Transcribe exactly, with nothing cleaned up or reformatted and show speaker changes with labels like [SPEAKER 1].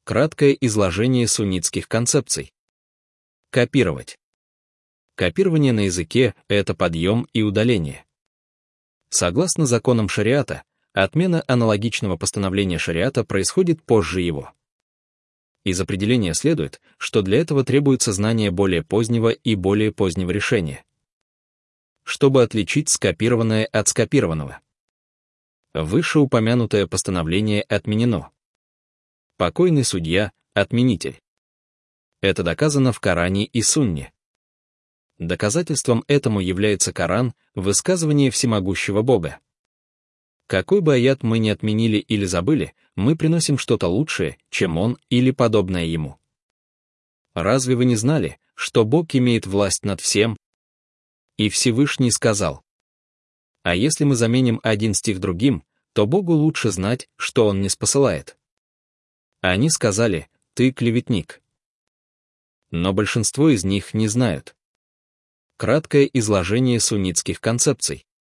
[SPEAKER 1] Краткое изложение суннитских концепций. Копировать. Копирование на языке — это подъем и удаление. Согласно законам шариата, отмена аналогичного постановления шариата происходит позже его. Из определения следует, что для этого требуется знание более позднего и более позднего решения, чтобы отличить скопированное от скопированного. Вышеупомянутое постановление отменено. Покойный судья — отменитель. Это доказано в Коране и Сунне. Доказательством этому является Коран, высказывание всемогущего Бога. Какой бы аят мы ни отменили или забыли, мы приносим что-то лучшее, чем он или подобное ему. Разве вы не знали, что Бог имеет власть над всем? И Всевышний сказал: а если мы заменим один стих другим, то Богу лучше знать, что он не спосылает. Они сказали: ты клеветник. Но большинство из них не знают. Краткое изложение суннитских концепций.